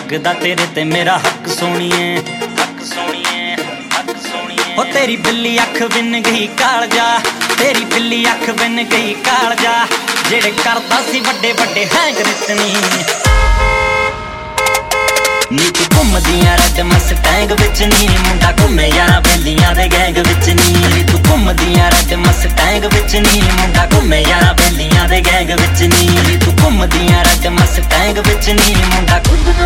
लगदा तेरे ते मेरा हक सोनिए, हक सोनिए, हक सोनिए। ओ तेरी बिल्ली अख बिन गई कालजा, तेरी बिल्ली अख बिन गई कालजा, जेड़े करदा सी वड्डे वड्डे हैंग रितनी। नी तू घुमदियां रेड मस्टैंग विच नी, मुंडा घुमे यारां बेलियां दे गैंग विच नी। तू घुमदियां रेड मस्टैंग विच नी, मुंडा घुमे यारां बेलियां दे गैंग विच नी। तू घुमदियां रेड मस्टैंग विच नी, मुंडा